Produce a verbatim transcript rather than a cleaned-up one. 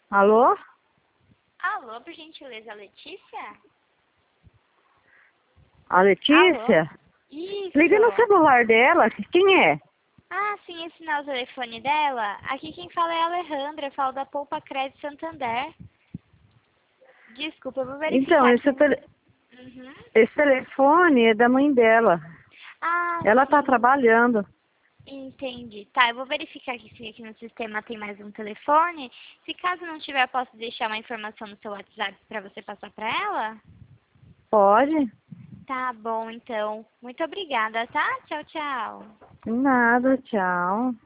Alô? Alô, por gentileza, Letícia? A Letícia? Alô? Isso. Liga no celular dela. Quem é? Ah, sim, esse não é o telefone dela? Aqui quem fala é a Alejandra, eu falo da Poupa Crédito Santander. Desculpa, eu vou Então, verificar esse, aqui. tele... Uhum. esse telefone é da mãe dela. Ah, Ela tá sim, trabalhando. entendi. Tá, eu vou verificar aqui se aqui no sistema tem mais um telefone. Se caso não tiver, eu posso deixar uma informação no seu WhatsApp para você passar para ela? Pode? Tá bom, então. Muito obrigada, tá? Tchau, tchau. Nada, tchau.